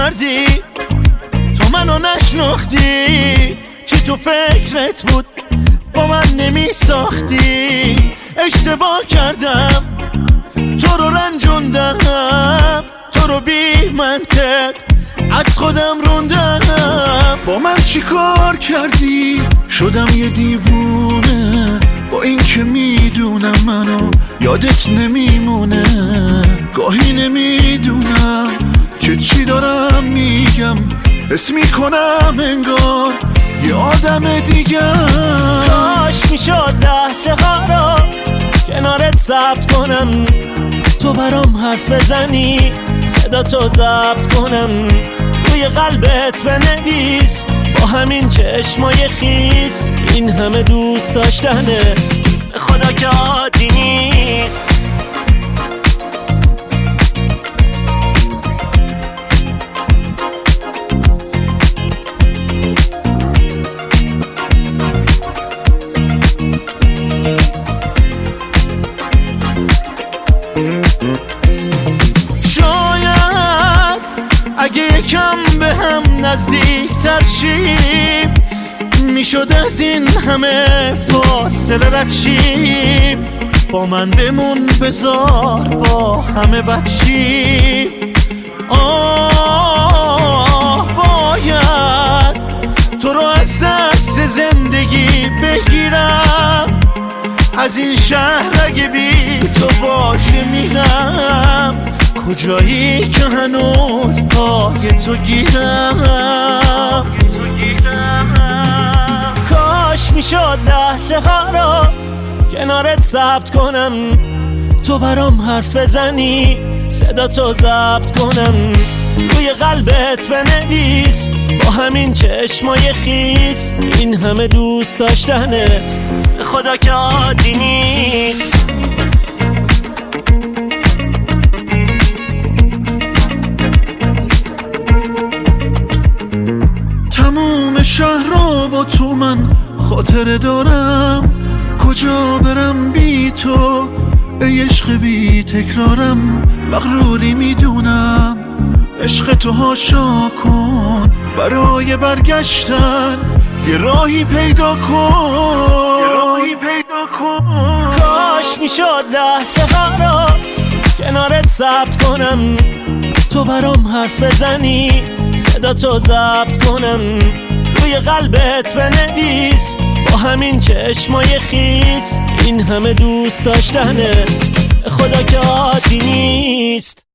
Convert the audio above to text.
کردی تو منو نشناختی، چی تو فکرت بود با من نمی ساختی. اشتباه کردم تو رو رنجوندم، تو رو بی منطق از خودم روندم. با من چی کار کردی شدم یه دیوونه، با این که میدونم منو یادت نمیمونه. گاهی نمیدونم که چی دارم میگم، حس میکنم انگار یه آدم دیگه. کاش میشد لحظه ها رو کنارت ضبط کنم، تو برام حرف بزنی صدا تو ضبط کنم، روی قلبت بنویس با همین چشمای خیس این همه دوست داشتنت خدا که عادی نیست. شاید اگه یکم به هم نزدیک‌تر شیم میشد از این همه فاصله رد شیم. با من بمون بذار با همه بد شیم. باید تو رو از دست زندگی بگیرم، از این شهر اگه بی تو باشه میرم. کجایی که هنوز پای تو گیرم. کاش میشد لحظه ها رو کنارت ضبط کنم، تو برام حرف بزنی صدا تو ضبط کنم، روی قلبت بنویس با همین چشمای خیس این همه دوست داشتنت خدا که عادی نیست. تموم شهر رو با تو من خاطره دارم، کجا برم بی تو ای عشق بی تکرارم. مغروری میدونم عشق تو هاشا کن، برای برگشتن یه راهی پیدا کن. کاش میشد لحظه ها رو کنارت ضبط کنم، تو برام حرف بزنی صدا تو ضبط کنم، روی قلبت بنویس با همین چشمای خیس این همه دوست داشتنت خدا که عادی نیست.